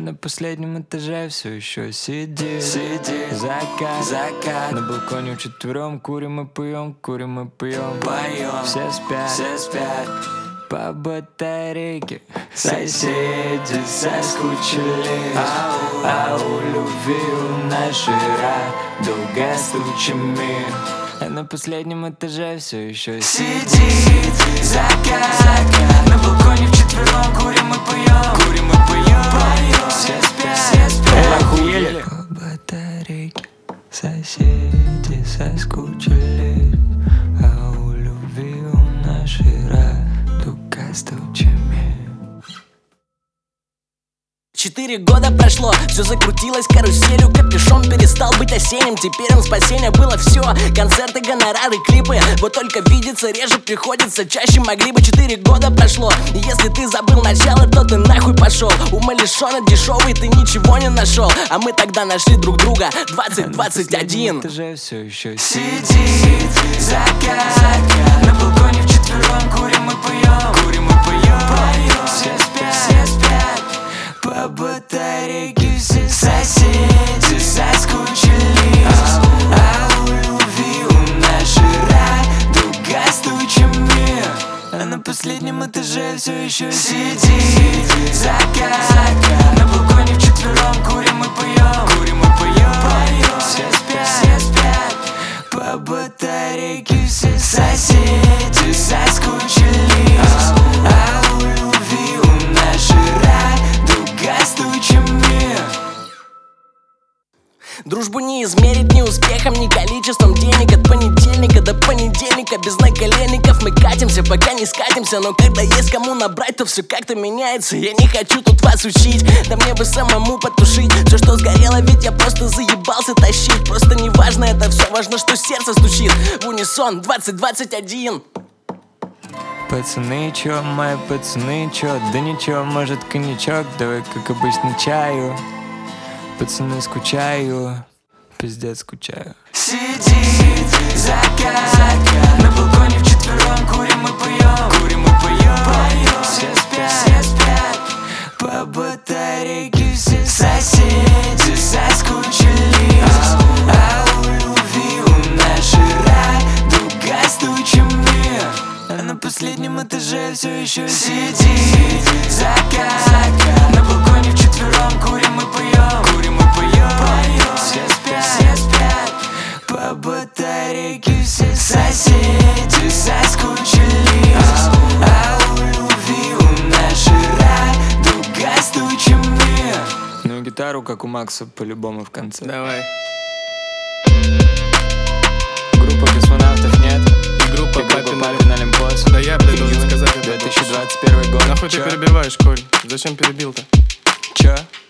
на последнем этаже все еще сидит закат. На балконе вчетвером курим и пьем, все спят по батарейке. Соседи соскучились, а у любви у нашей радуга стучами. А на последнем этаже все еще сидит закат. На балконе вчетвером курим и пьем, все спят. Охуели? По батарейке соседи соскучились, а у любви у нашей радуга стучами. 4 года прошло, все закрутилось каруселью. Капюшон перестал быть осенним, теперь он спасение. Было все, концерты, гонорары, клипы. Вот только видеться реже приходится, чаще могли бы. 4 года прошло, и если ты забыл начало, то ты нахуй пошел. Умалишенно дешевый, ты ничего не нашел, а мы тогда нашли друг друга. 2021. Этаже все еще сидит закат. На балконе вчетвером курим и пьем, все спят по батарейке. Все соседи соскучились, а у любви у нашей радуга стучами. А на последнем этаже все еще сидит закат. На балконе вчетвером курим и пьем, все спят по батарейке. Все соседи соскучились, а у любви у нашей радуга стучами. Дружбу не измерить ни успехом, ни количеством денег. От понедельника до понедельника без наколенников мы катимся, пока не скатимся. Но когда есть кому набрать, то все как-то меняется. Я не хочу тут вас учить, да мне бы самому потушить все, что сгорело, ведь я просто заебался тащить. Просто не важно это все, важно, что сердце стучит в унисон. 2021. Пацаны, чё, мои пацаны, чё? Да ничего, может коньячок, давай как обычно чаю. Пацаны, скучаю, пиздец скучаю. Сидит закат. На балконе вчетвером курим и пьем, все спят по батарейке. Все соседи соскучились, а у любви у нашей радуга стучами. А на последнем этаже все еще сидит закат. На балконе вчетвером курим и пьем, все спят по батарейке. Все соседи соскучились, а у любви у нашей радуга стучами. Ну и гитару, как у Макса, по-любому в конце. Давай. Группа космонавтов нет. Группа Папин Олимпос. Да я, блядь, должен сказать это. 2021 год. Нахуй ты Чё? перебиваешь, Коль? Зачем перебил-то? Чё?